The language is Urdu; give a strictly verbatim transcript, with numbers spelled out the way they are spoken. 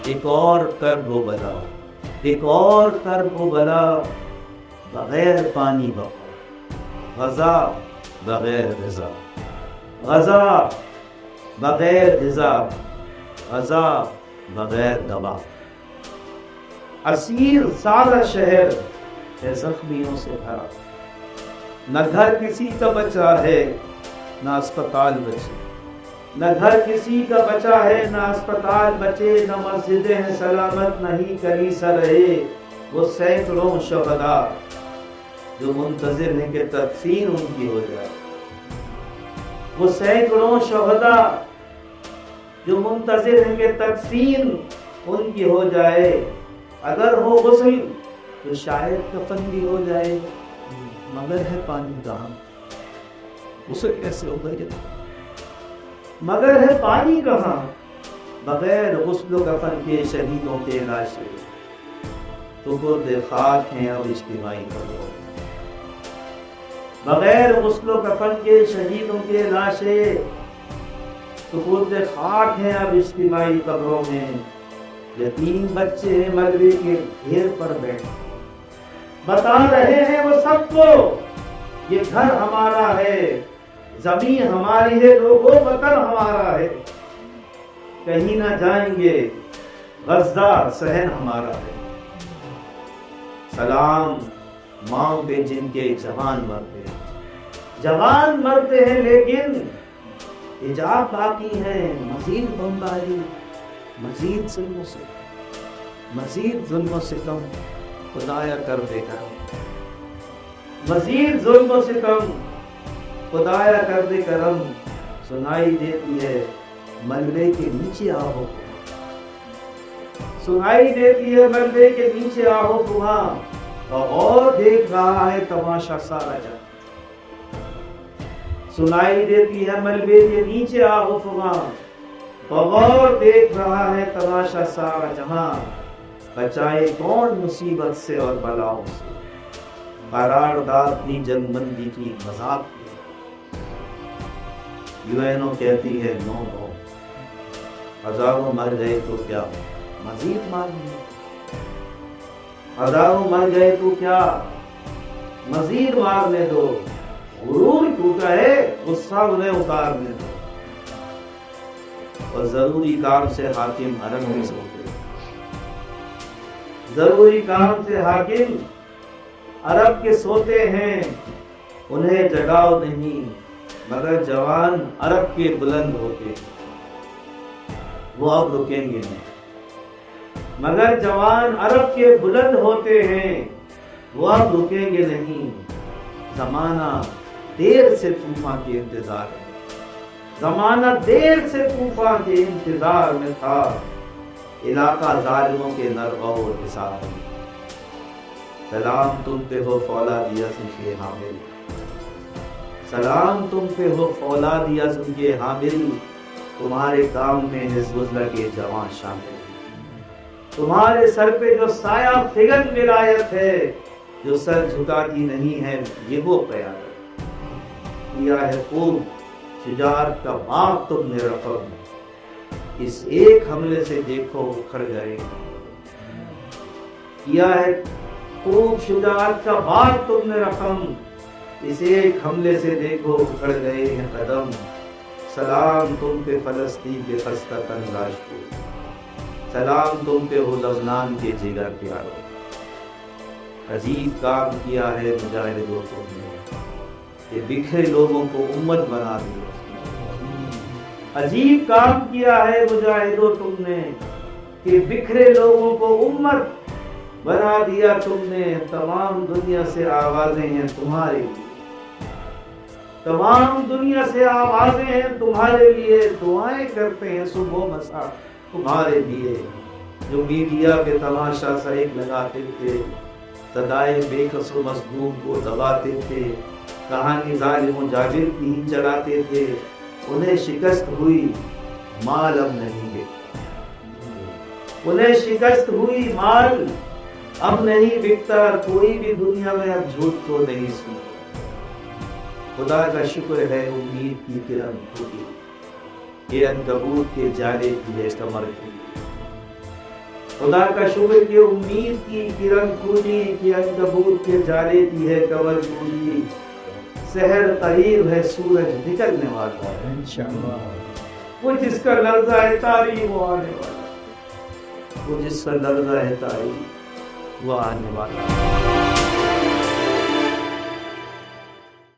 ایک اور کرب و بلا، ایک اور کرب و بلا، بغیر پانی بقا، غذا بغیر غذا، غذا بغیر غذا، غذا بغیر دوا، اسیر سارا شہر ہے زخمیوں سے بھرا، نہ گھر کسی کا بچا ہے نہ اسپتال بچے، نہ گھر کسی کا بچا ہے نہ اسپتال بچے، نہ مسجدیں ہیں سلامت نہ ہی کلیسا رہے، وہ سینکڑوں شہداء جو منتظر ہیں کہ تدفین ان کی ہو جائے، وہ سینکڑوں شہداء جو منتظر ہیں کہ تدفین ان کی ہو جائے، اگر ہو غسل تو شاید کفن بھی ہو جائے، مگر ہے پانی کہاں، اسے کیسے ہوگا یہ، مگر ہے پانی کہاں، بغیر غسل و کفن کے شہیدوں کے لاشیں سپرد خاک ہیں اب اجتماعی قبروں، بغیر غسل و کفن کے شہیدوں کے لاشیں سپرد خاک ہیں اب اجتماعی قبروں میں، یتیم بچے ملبے کے ڈھیر پر بیٹھے بتا رہے ہیں وہ سب کو یہ گھر ہمارا ہے، زمین ہماری ہے، لوگوں وطن ہمارا ہے، کہیں نہ جائیں گے، غزہ صحن ہمارا ہے، سلام ماں پہ جن کے جوان مرتے ہیں، جوان مرتے ہیں لیکن حجاب باقی ہے، مزید بمباری، مزید ظلم و ستم، مزید ظلم و ستم خدایا کر دے کرم، مزید ظلم و ستم خدایا کر دے کرم، سنائی دیتی ہے ملبے کے نیچے آہو، سنائی دیتی ہے ملبے کے نیچے آہو وہاں، اور دیکھ رہا ہے تماشا سارا جہاں، سنائی دیتی ہے ملبے کے نیچے آہو وہاں، بغور دیکھ رہا ہے تماشا سارا جہاں، بچائے کون مصیبت سے اور بلاؤں سے، قرارداد دی جنگ بندی کی مذاق کی، یو این او کہتی ہے نو نو، ہزاروں مر گئے تو کیا مزید مارنے، ہزاروں مر گئے تو کیا مزید مارنے دو، غرور ٹوٹا ہے غصہ انہیں اتارنے دو، اور ضروری کام سے حاکم حرم میں سوتے، ضروری کام سے حاکم عرب کے سوتے ہیں، انہیں جگاؤ نہیں مگر جوان عرب کے بلند ہوتے، وہ اب رکیں گے نہیں، مگر جوان عرب کے بلند ہوتے ہیں، وہ اب رکیں گے نہیں، زمانہ دیر سے طوفان کے انتظار ہے، زمانہ دیر سے طوفان کے انتظار میں تھا، علاقہ ظالموں کے نرغہ و حصار میں، سلام تم پہ ہو فولاد یزم کے حامل، سلام تم پہ ہو فولاد یزم کے حامل، تمہارے کام میں حزب اللہ کے جوان شامل، تمہارے سر پہ جو سایہ فگن ولایت ہے، جو سر جھکاتی نہیں ہے یہ وہ قیادت، کیا ہے خوب شجاعت کا باغ تم نے رقم، اس ایک حملے سے دیکھو اکھڑ گئے، کیا ہے خوب شجاعت کا باغ تم نے رقم، اس ایک حملے سے دیکھو اکھڑ گئے ہیں قدم، سلام تم پہ فلسطین کے خستہ تن لاش کو، سلام تم پہ ہو لبنان کے جگر پیارو، عجیب کام کیا ہے مجاہدوں تم نے، یہ بکھرے لوگوں کو امت بنا دیا، عجیب کام کیا ہے مجاہدوں تم نے، کہ بکھرے لوگوں کو امت بنا دیا تم نے، تمام دنیا سے آوازیں ہیں تمہارے لیے، تمام دنیا سے آوازیں ہیں تمہارے لیے، دعائیں کرتے ہیں صبح و مساء تمہارے لیے، جو میڈیا پہ تماشا سریک لگاتے تھے، صدائے بے کس و مظلوم کو دباتے تھے، کہانی ظالم و جابر کی ہی چلاتے تھے، انہیں شکست ہوئی مال اب نہیں بکتا، انہیں شکست ہوئی مال اب نہیں بکتا، کوئی بھی دنیا میں اب جھوٹ کو نہیں سنتا، خدا کا شکر ہے امید کی کرن پھوٹی، یہ عنکبوت کے جالے کی ہے کمر کی، خدا کا شکر کہ امید کی کرن کھولی کہ عنکبوت کے جالے کی ہے کمر کھولی، سحر قریب ہے سورج نکلنے والا ہے انشاءاللہ، وہ جس کا لرزہ ہے تاریخ وہ آنے والا، وہ جس کا لرزہ ہے تاریخ وہ آنے والا ہے۔